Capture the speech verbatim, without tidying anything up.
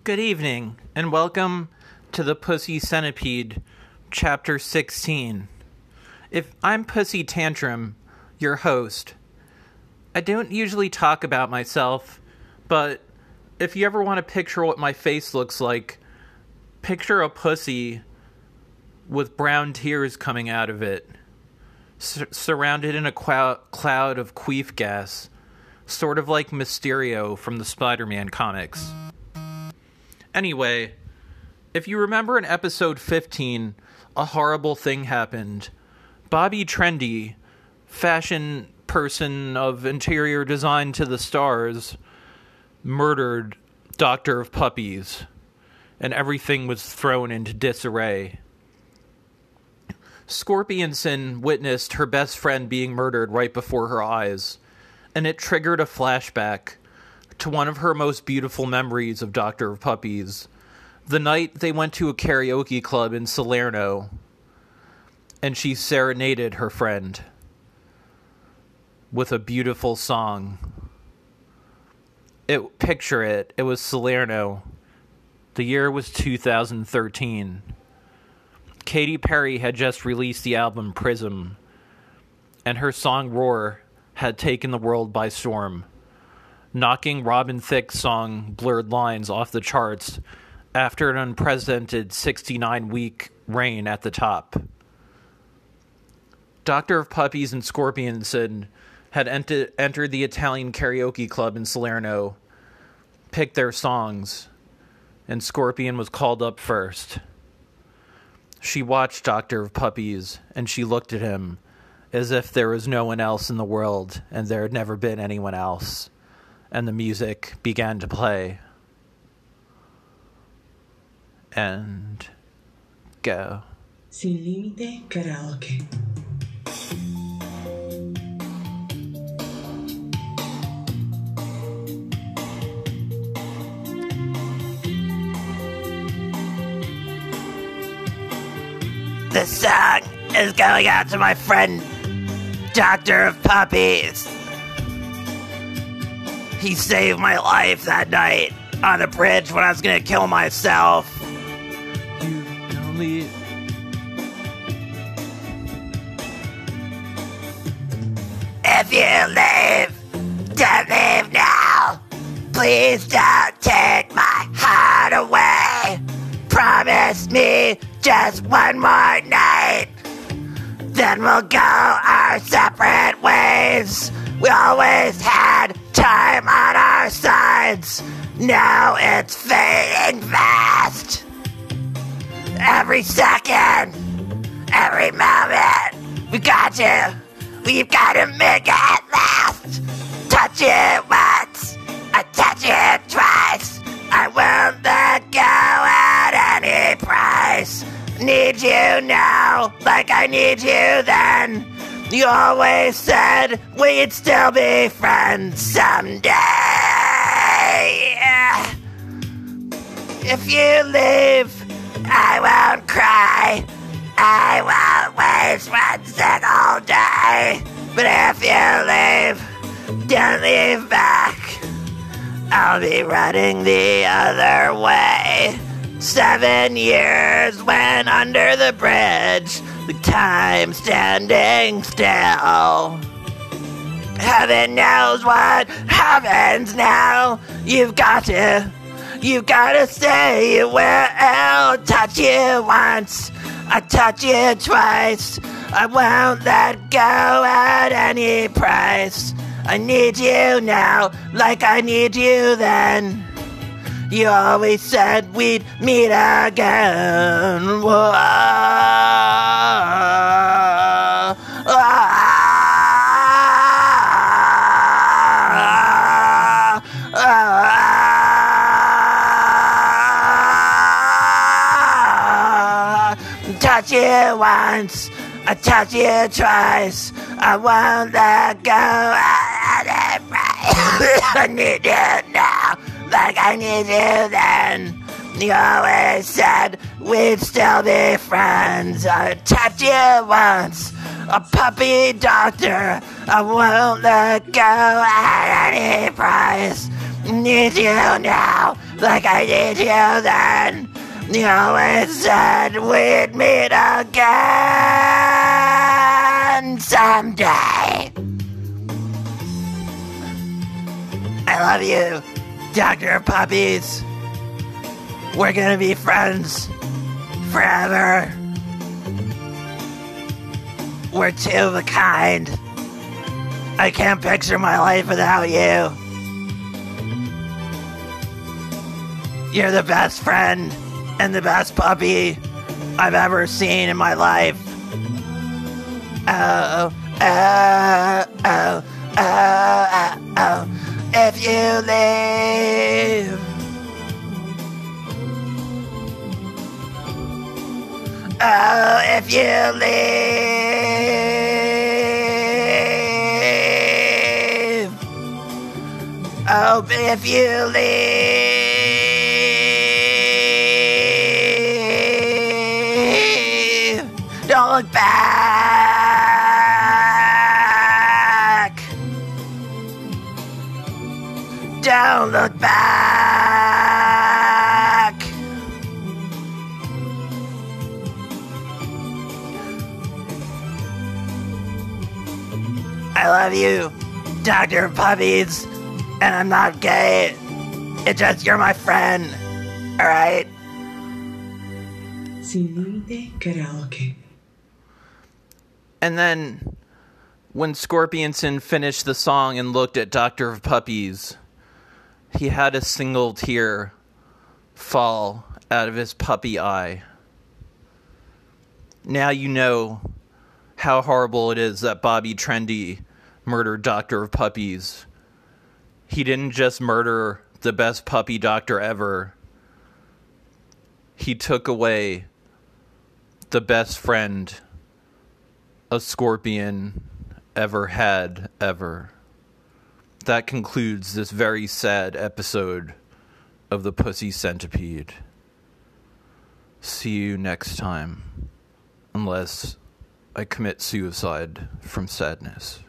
Good evening, and welcome to the Pussy Centipede, Chapter sixteen. If I'm Pussy Tantrum, your host, I don't usually talk about myself, but if you ever want to picture what my face looks like, picture a pussy with brown tears coming out of it, sur- surrounded in a qu- cloud of queef gas, sort of like Mysterio from the Spider-Man comics. Anyway, if you remember in episode fifteen, a horrible thing happened. Bobby Trendy, fashion person of interior design to the stars, murdered Doctor of Puppies, and everything was thrown into disarray. Scorpionson witnessed her best friend being murdered right before her eyes, and it triggered a flashback to one of her most beautiful memories of Doctor of Puppies, the night they went to a karaoke club in Salerno, and she serenaded her friend with a beautiful song. It, picture it, it was Salerno. The year was two thousand thirteen. Katy Perry had just released the album Prism, and her song Roar had taken the world by storm, knocking Robin Thicke's song Blurred Lines off the charts after an unprecedented sixty-nine week reign at the top. Doctor of Puppies and Scorpionson had ent- entered the Italian karaoke club in Salerno, picked their songs, and Scorpion was called up first. She watched Doctor of Puppies, and she looked at him as if there was no one else in the world, and there had never been anyone else. And the music began to play. And go. Sin Límite Karaoke. This song is going out to my friend, Doctor of Puppies. He saved my life that night on the bridge when I was gonna kill myself. You don't leave. If you leave, don't leave now. Please don't take my heart away. Promise me just one more night, then we'll go our separate ways. We always had time on our sides. Now it's fading fast. Every second, every moment, we got to, we've got to make it last. Touch it once, I touch it twice. I won't let go at any price. Need you now, like I need you then. You always said we'd still be friends someday. If you leave, I won't cry. I won't waste one single day. But if you leave, don't leave back. I'll be running the other way. Seven years went under the bridge, the time standing still. Heaven knows what happens now. You've got to, you've got to say you will. Touch you once, I touch you twice. I won't let go at any price. I need you now, like I need you then. You always said we'd meet again. Whoa. Touch you once, I touch you twice. I won't let go. I need you now, like I need you then. You always said we'd still be friends. I touched you once, a puppy doctor. I won't let go at any price. Need you now, like I need you then. You always said we'd meet again someday. I love you, Doctor Puppies. We're gonna be friends forever. We're two of a kind. I can't picture my life without you. You're the best friend and the best puppy I've ever seen in my life. Oh, oh, oh, oh, oh, oh. If you leave, oh, if you leave, oh, if you leave, don't look back, don't look back. I love you, Doctor Puppies, and I'm not gay. It's just you're my friend, alright? Sin Límite Karaoke. And then, when Scorpionson finished the song and looked at Doctor Puppies, he had a single tear fall out of his puppy eye. Now you know how horrible it is that Bobby Trendy murdered Doctor Puppies. He didn't just murder the best puppy doctor ever. He took away the best friend a scorpion ever had, ever. That concludes this very sad episode of the Pussy Centipede. See you next time. Unless I commit suicide from sadness.